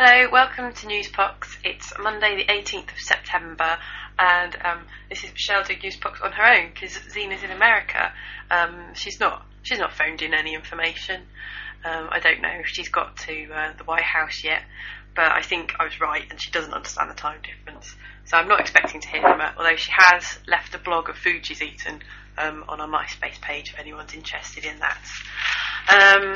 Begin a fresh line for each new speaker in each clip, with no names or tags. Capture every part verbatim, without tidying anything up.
Hello, welcome to Newspox. It's Monday the eighteenth of September, and um, this is Michelle doing Newspox on her own because Zena's in America. Um, she's not she's not phoned in any information. Um, I don't know if she's got to uh, the White House yet, but I think I was right and she doesn't understand the time difference. So I'm not expecting to hear from her, although she has left a blog of food she's eaten um, on our MySpace page if anyone's interested in that. Um,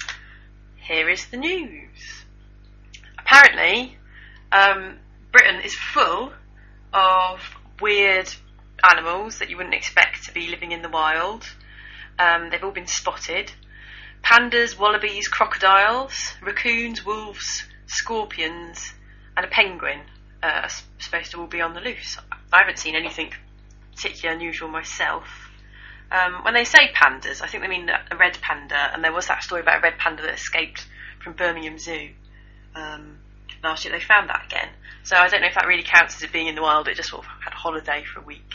here is the news. Apparently, um, Britain is full of weird animals that you wouldn't expect to be living in the wild. Um, they've all been spotted. Pandas, wallabies, crocodiles, raccoons, wolves, scorpions, and a penguin uh, are supposed to all be on the loose. I haven't seen anything particularly unusual myself. Um, when they say pandas, I think they mean a red panda, and there was that story about a red panda that escaped from Birmingham Zoo. Um, last year they found that again. So I don't know if that really counts as it being in the wild. It just sort of had a holiday for a week.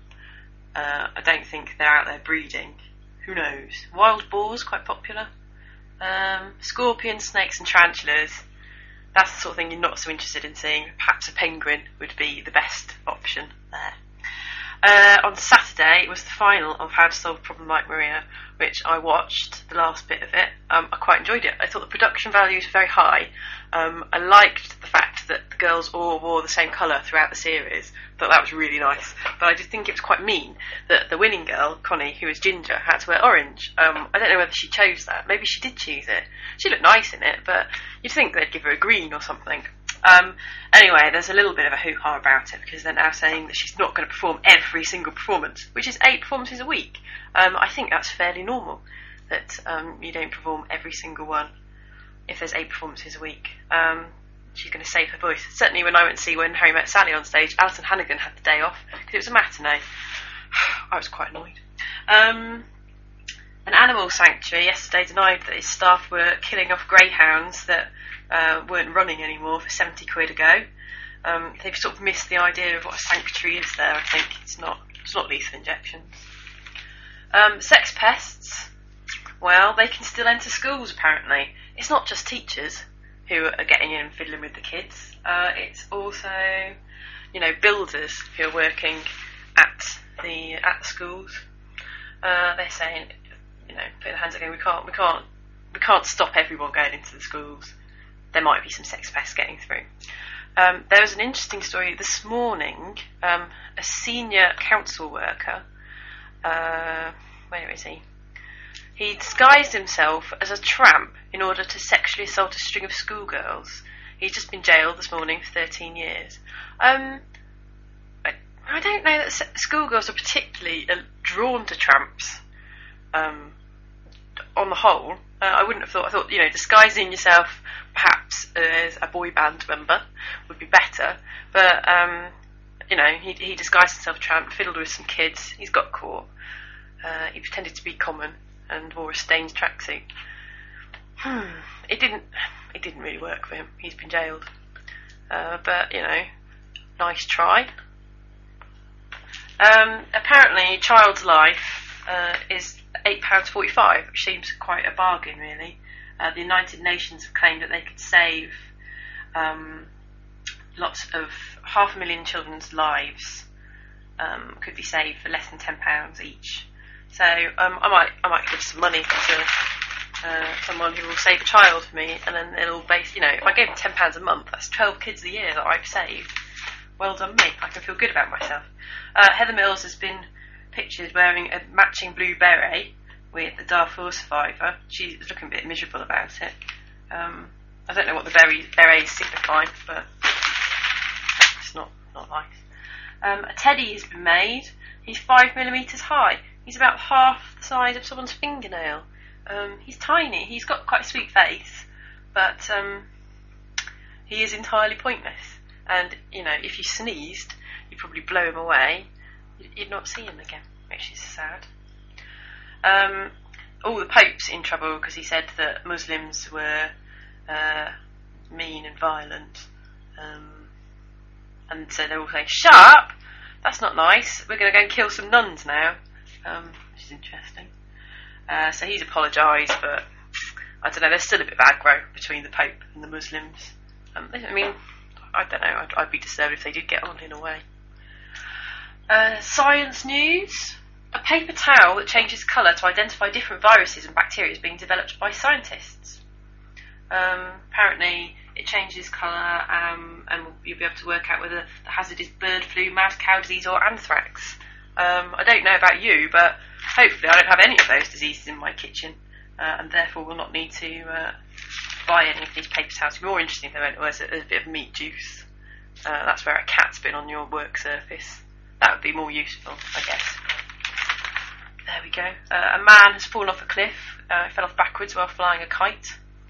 Uh, I don't think they're out there breeding. Who knows? Wild boars, quite popular. Um, scorpions, snakes and tarantulas. That's the sort of thing you're not so interested in seeing. Perhaps a penguin would be the best option there. Uh, on Saturday, it was the final of How to Solve a Problem Like Maria, which I watched, the last bit of it. Um, I quite enjoyed it. I thought the production values were very high. Um, I liked the fact that the girls all wore the same colour throughout the series. I thought that was really nice. But I did think it was quite mean that the winning girl, Connie, who was ginger, had to wear orange. Um, I don't know whether she chose that. Maybe she did choose it. She looked nice in it, but you'd think they'd give her a green or something. Um, anyway, there's a little bit of a hoo-ha about it because they're now saying that she's not going to perform every single performance, which is eight performances a week. Um, I think that's fairly normal, that um, you don't perform every single one if there's eight performances a week. Um, she's going to save her voice. Certainly when I went to see When Harry Met Sally on stage, Alison Hannigan had the day off because it was a matinee. I was quite annoyed. Um, an animal sanctuary yesterday denied that its staff were killing off greyhounds that Uh, weren't running anymore for seventy quid a go. Um, they've sort of missed the idea of what a sanctuary is there, I think. It's not it's not lethal injections. Um, sex pests, well, they can still enter schools apparently. It's not just teachers who are getting in and fiddling with the kids. Uh, it's also, you know, builders who are working at the at the schools. Uh, they're saying, you know, put their hands up again, we can't we can't we can't stop everyone going into the schools. There might be some sex pests getting through. Um, there was an interesting story this morning. Um, a senior council worker, uh, where is he? He disguised himself as a tramp in order to sexually assault a string of schoolgirls. He's just been jailed this morning for thirteen years. Um, I, I don't know that schoolgirls are particularly uh, drawn to tramps. Um, on the whole, uh, I wouldn't have thought. I thought, you know, disguising yourself perhaps as a boy band member would be better. But um, you know, he he disguised himself as a tramp, fiddled with some kids. He's got caught. Uh, he pretended to be common and wore a stained tracksuit. Hmm. It didn't. It didn't really work for him. He's been jailed. Uh, but you know, nice try. Um, apparently, Child's Life uh, is eight pounds forty-five, which seems quite a bargain, really. Uh, the United Nations have claimed that they could save um, lots of half a million children's lives um, could be saved for less than ten pounds each. So um, I might I might give some money to uh, someone who will save a child for me, and then it'll base. You know, if I gave them ten pounds a month, that's twelve kids a year that I've saved. Well done me. I can feel good about myself. Uh, Heather Mills has been pictured wearing a matching blue beret with the Darfur survivor. She's looking a bit miserable about it. Um, I don't know what the beret, berets signify, but it's not, not nice. Um, a teddy has been made. He's five millimetres high. He's about half the size of someone's fingernail. Um, he's tiny. He's got quite a sweet face, but um, he is entirely pointless. And, you know, if you sneezed, you'd probably blow him away. You'd not see him again, which is sad. Um, oh, the Pope's in trouble because he said that Muslims were uh, mean and violent. Um, and so they're all saying, shut up! That's not nice. We're going to go and kill some nuns now. Um, which is interesting. Uh, so he's apologised, but I don't know, there's still a bit of aggro between the Pope and the Muslims. Um, I mean, I don't know. I'd, I'd be disturbed if they did get on in a way. Uh, science news. A paper towel that changes colour to identify different viruses and bacteria is being developed by scientists. Um, apparently, it changes colour, um, and you'll be able to work out whether the hazard is bird flu, mad cow disease, or anthrax. Um, I don't know about you, but hopefully I don't have any of those diseases in my kitchen, uh, and therefore will not need to uh, buy any of these paper towels. It'd be more interesting if there was a, a bit of meat juice. Uh, that's where a cat's been on your work surface. That would be more useful, I guess. There we go. Uh, a man has fallen off a cliff. Uh, fell off backwards while flying a kite.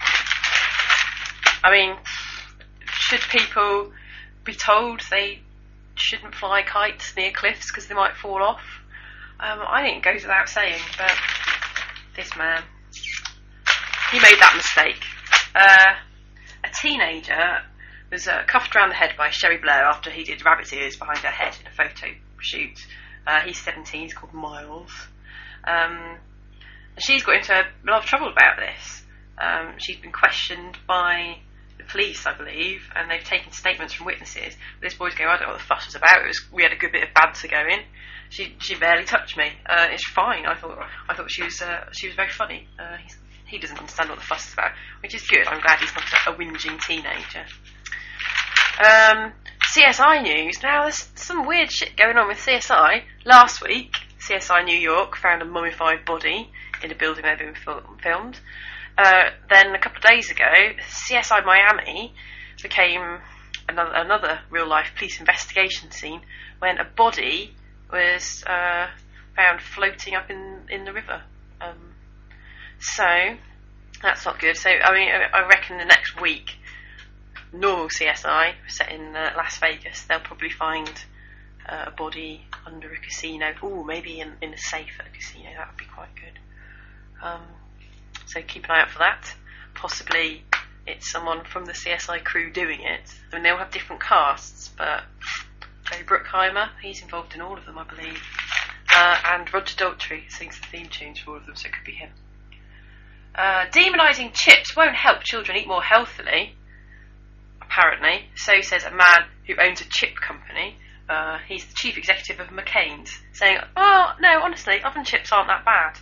I mean, should people be told they shouldn't fly kites near cliffs because they might fall off? Um, I think it goes without saying, but this man, he made that mistake. Uh, a teenager was uh, cuffed around the head by Sherry Blair after he did rabbit's ears behind her head in a photo shoot. Uh, he's seventeen, he's called Miles. Um, and she's got into a lot of trouble about this. Um, she's been questioned by the police, I believe, and they've taken statements from witnesses. This boy's going, I don't know what the fuss was about. It was, we had a good bit of banter going. She she barely touched me. Uh, it's fine. I thought I thought she was uh, she was very funny. Uh, he's, he doesn't understand what the fuss is about, which is good. I'm glad he's not a, a whinging teenager. Um, C S I news. Now there's some weird shit going on with C S I. Last week, C S I New York found a mummified body in a building they'd been fil- filmed. Uh, then a couple of days ago, C S I Miami became another, another real-life police investigation scene when a body was uh, found floating up in, in the river. Um, so, that's not good. So, I mean, I reckon the next week, normal C S I, set in uh, Las Vegas, they'll probably find uh, a body under a casino. Ooh, maybe in, in a safe at a casino. That would be quite good. Um... So keep an eye out for that. Possibly it's someone from the C S I crew doing it. I mean, they all have different casts, but Joe Bruckheimer, he's involved in all of them, I believe. Uh, and Roger Daltrey sings the theme tunes for all of them, so it could be him. Uh, demonising chips won't help children eat more healthily, apparently. So says a man who owns a chip company. Uh, he's the chief executive of McCain's, saying, oh, no, honestly, oven chips aren't that bad.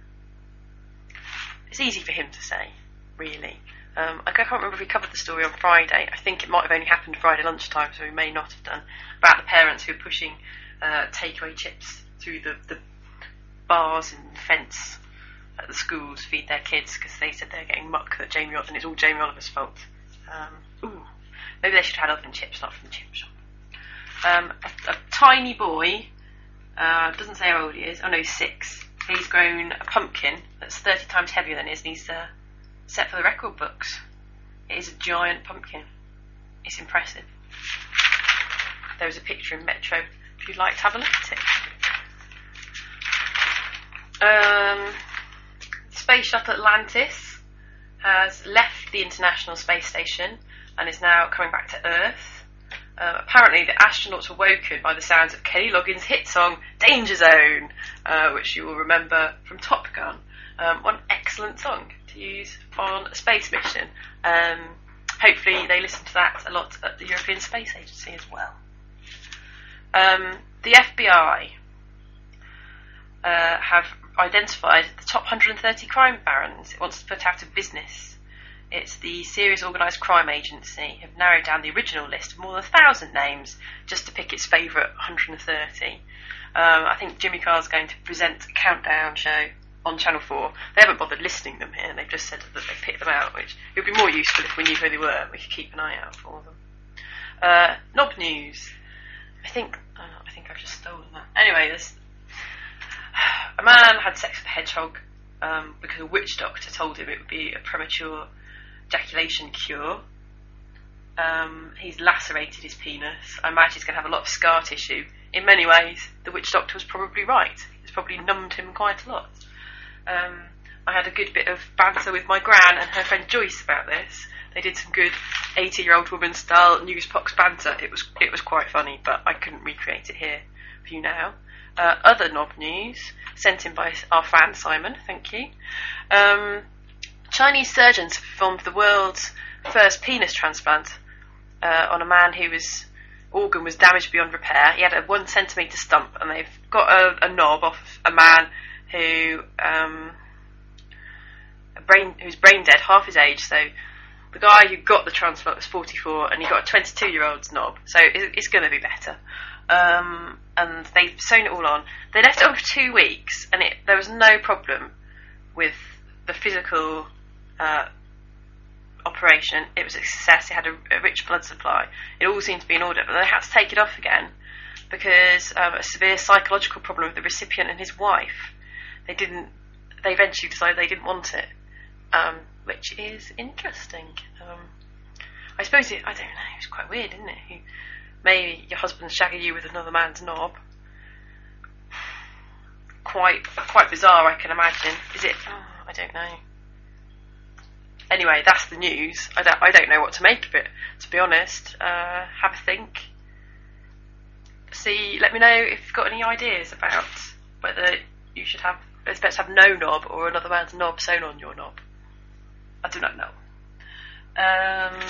It's easy for him to say, really. Um, I can't remember if we covered the story on Friday. I think it might have only happened Friday lunchtime, so we may not have done. About the parents who are pushing uh, takeaway chips through the, the bars and fence at the schools to feed their kids because they said they're getting muck that Jamie and it's all Jamie Oliver's fault. Um, ooh, maybe they should have had oven chips, not from the chip shop. Um, a, a tiny boy, uh, doesn't say how old he is. Oh no, he's six. He's grown a pumpkin that's thirty times heavier than his, and he's uh, set for the record books. It is a giant pumpkin. It's impressive. There's a picture in Metro if you'd like to have a look at it. Um, Space Shuttle Atlantis has left the International Space Station and is now coming back to Earth. Uh, apparently the astronauts were woken by the sounds of Kenny Loggins' hit song Danger Zone, uh, which you will remember from Top Gun. Um, one excellent song to use on a space mission. Um, hopefully they listen to that a lot at the European Space Agency as well. Um, the F B I uh, have identified the top one hundred thirty crime barons it wants to put out of business. It's the Serious Organised Crime Agency have narrowed down the original list of more than a thousand names just to pick its favourite one hundred thirty. Um, I think Jimmy Carr's going to present a countdown show on Channel four. They haven't bothered listing them here, they've just said that they picked them out, which would be more useful if we knew who they were. We could keep an eye out for them. Uh, Knob news. I think oh, I think I've just stolen that. Anyway, this a man had sex with a hedgehog um, because a witch doctor told him it would be a premature ejaculation cure. Um, he's lacerated his penis. I imagine he's going to have a lot of scar tissue. In many ways, the witch doctor was probably right. It's probably numbed him quite a lot. Um, I had a good bit of banter with my gran and her friend Joyce about this. They did some good eighty-year-old woman style newsbox banter. It was it was quite funny, but I couldn't recreate it here for you now. Uh, other knob news sent in by our fan Simon. Thank you. Um, Chinese surgeons have performed the world's first penis transplant uh, on a man who was organ was damaged beyond repair. He had a one centimetre stump, and they've got a, a knob off a man who um, a brain who's brain dead, half his age. So the guy who got the transplant was forty-four, and he got a twenty-two-year-old's knob. So it, it's going to be better. Um, and they've sewn it all on. They left it on for two weeks, and it, there was no problem with the physical uh, operation. It was a success. It had a, a rich blood supply. It all seemed to be in order, but they had to take it off again because um, a severe psychological problem with the recipient and his wife. They didn't. They eventually decided they didn't want it, um, which is interesting. Um, I suppose it. I don't know. It was quite weird, isn't it? You, maybe your husband's shagging you with another man's knob. Quite, quite bizarre. I can imagine. Is it? Oh, I don't know. Anyway, that's the news. I don't. I don't know what to make of it. To be honest, uh, have a think. See, let me know if you've got any ideas about whether you should have. It's better to have no knob or another man's knob sewn on your knob. I do not know. Um,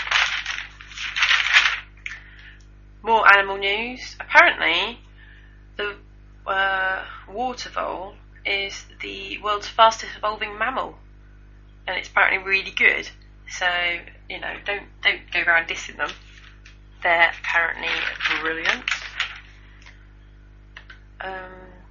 more animal news. Apparently, the uh, water vole is the world's fastest evolving mammal, and it's apparently really good. So you know, don't don't go around dissing them. They're apparently brilliant. Um,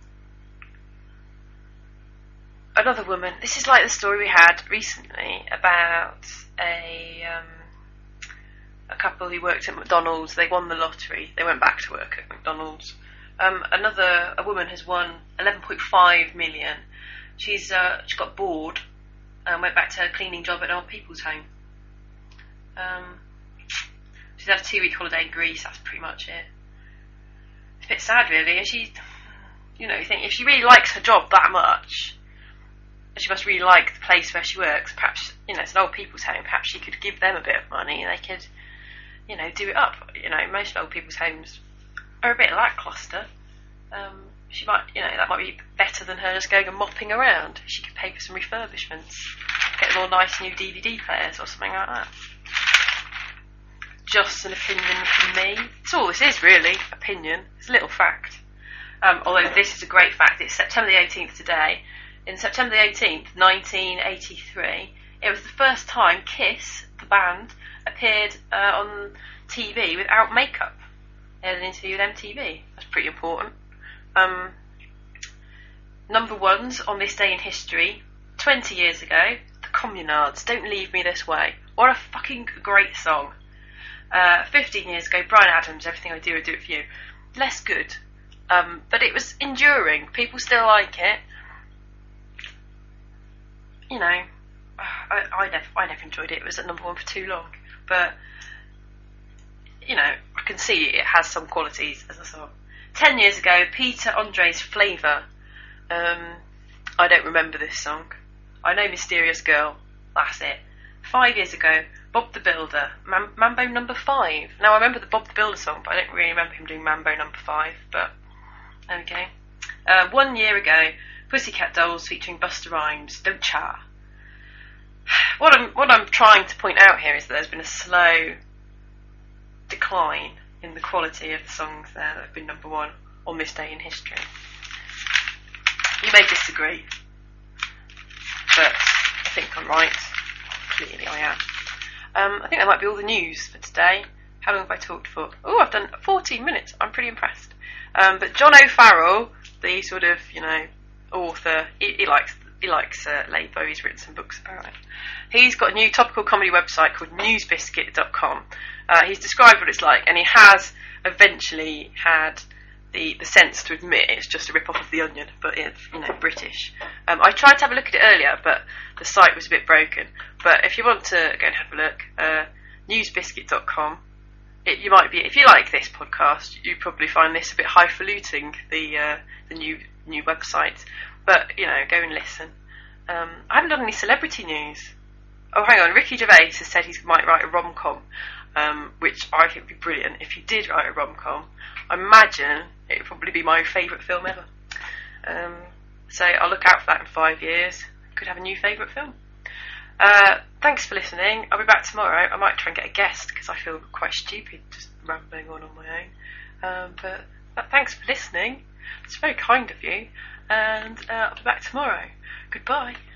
another woman. This is like the story we had recently about a um, a couple who worked at McDonald's. They won the lottery. They went back to work at McDonald's. Um, another a woman has won eleven point five million. She's uh, she got bored and went back to her cleaning job at an old people's home. Um, she's had a two week holiday in Greece. That's pretty much it. It's a bit sad, really. And she, you know, you think if she really likes her job that much, she must really like the place where she works. Perhaps, you know, it's an old people's home. Perhaps she could give them a bit of money and they could, you know, do it up. You know, most old people's homes are a bit lackluster. Um, she might, you know, that might be better than her just going and mopping around. She could pay for some refurbishments, get them all nice new D V D players or something like that. Just an opinion from me. That's all this is, really. Opinion. It's a little fact. Um, although this is a great fact. It's September the eighteenth today. In September the eighteenth, nineteen eighty-three, it was the first time Kiss, the band, appeared uh, on T V without makeup. They had an interview with M T V. That's pretty important. Um, number ones on this day in history. twenty years ago, the Communards, Don't Leave Me This Way. What a fucking great song. Uh, fifteen years ago, Bryan Adams, Everything I Do, I Do It For You. Less good. Um, but it was enduring. People still like it. You know, I, I never, I never enjoyed it. It was at number one for too long. But, you know, I can see it has some qualities as a song. Ten years ago, Peter Andre's Flavour. Um, I don't remember this song. I know Mysterious Girl. That's it. Five years ago, Bob the Builder, Mam- Mambo Number Five. Now I remember the Bob the Builder song, but I don't really remember him doing Mambo Number Five. But there we go. Uh, one year ago, Pussycat Dolls featuring Busta Rhymes, Don't Cha. What I'm what I'm trying to point out here is that there's been a slow decline in the quality of the songs there that have been number one on this day in history. You may disagree, but I think I'm right. Clearly I am. Um, I think that might be all the news for today. How long have I talked for? Oh, I've done fourteen minutes. I'm pretty impressed. Um, but John O'Farrell, the sort of, you know, author, he, he likes he likes uh, Labour. He's written some books about it. He's got a new topical comedy website called newsbiscuit dot com. Uh, he's described what it's like, and he has eventually had the, the sense to admit it's just a rip-off of The Onion, but it's, you know, British. Um, I tried to have a look at it earlier, but the site was a bit broken. But if you want to go and have a look, uh, newsbiscuit dot com. It, you might be, if you like this podcast, you probably find this a bit highfalutin, the uh, the new new website. But you know, go and listen. Um, I haven't done any celebrity news. Oh, hang on, Ricky Gervais has said he might write a rom-com, um, which I think would be brilliant. If he did write a rom-com, I imagine it would probably be my favourite film ever. Um, so I'll look out for that in five years. Could have a new favourite film. Uh, thanks for listening. I'll be back tomorrow. I might try and get a guest because I feel quite stupid just rambling on on my own. Um, but, but thanks for listening. It's very kind of you. And uh, I'll be back tomorrow. Goodbye.